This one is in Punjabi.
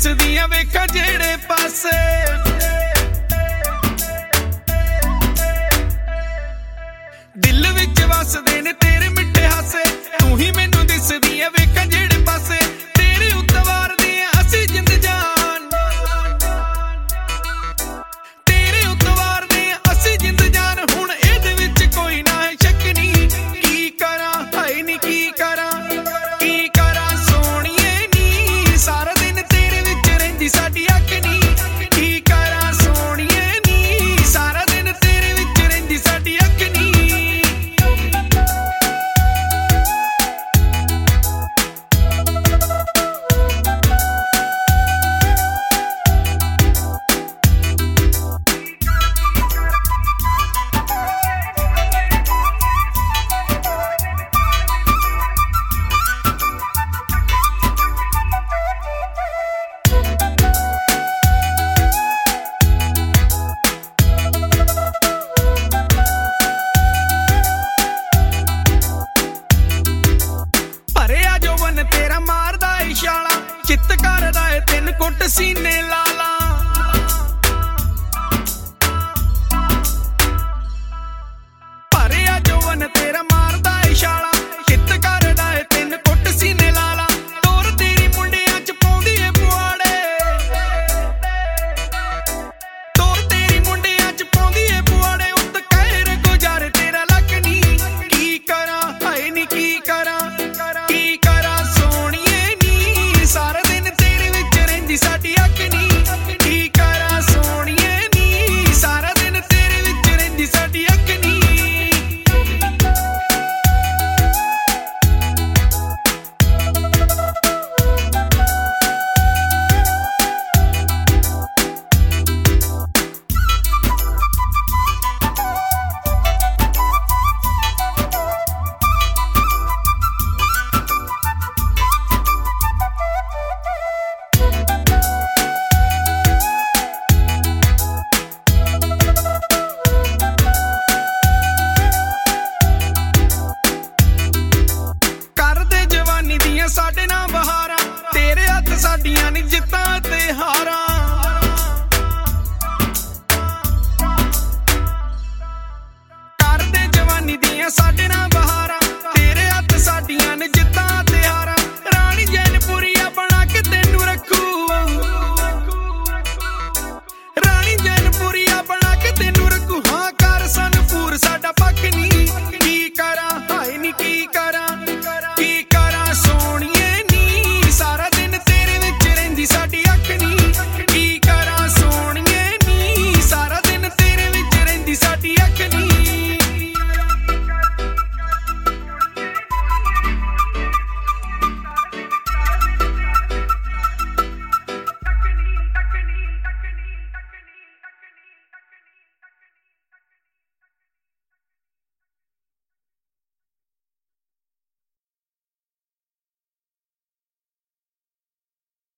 ਦਿਸਦੀਆਂ ਵੇਖਾਂ ਜਿਹੜੇ ਪਾਸੇ ਦਿਲ ਵਿੱਚ ਵਸਦੇ ਨੇ ਤੇਰੇ ਮਿੱਠੇ ਹਾਸੇ ਤੂੰ ਹੀ ਮੈਨੂੰ ਦਿਸਦੀ ਐ ਵੇਖਾਂ ਜਿਹੜੇ ਪਾਸੇ ਤੇਰੇ ਉੱਤੇ ਵਾਰਦੇ ਆ ਅਸੀਂ ਜਿੰਦ ਜਾਨ ਤੇਰੇ ਉੱਤੇ ਵਾਰਦੇ ਆ ਅਸੀਂ ਜਿੰਦ ਜਾਨ ਹੁਣ ਇਹਦੇ ਵਿੱਚ ਕੋਈ ਨਾ ਹੈ ਸ਼ੱਕ ਨਹੀਂ ਕੀ ਕਰਾਂ ਹਾਏ ਨੀ ਕੀ ਕਰਾਂ ਸੋਹਣੀਏ ਨੀ ਸਾਰਾ ਦਿਨ ਤੇਰੇ ਵਿੱਚ ਰਹਿੰਦੀ ਸਾਡੀ ਅੱਖ ਨੀ ਕੀ ਕਰਾਂ ਸੋਹਣੀਏ ਨੀ ਸਾਰਾ ਦਿਨ ਤੇਰੇ ਵਿੱਚ ਰਹਿੰਦੀ ਸਾਡੀ ਅੱਖ ਨੀ ਤੇਰਾ ਮਾਰਦਾ ਇਸ਼ਾਰਾ ਚਿੱਤ ਕਰਦਾ ਏ ਤਿੰਨ ਕੁੱਟ ਸੀਨੇ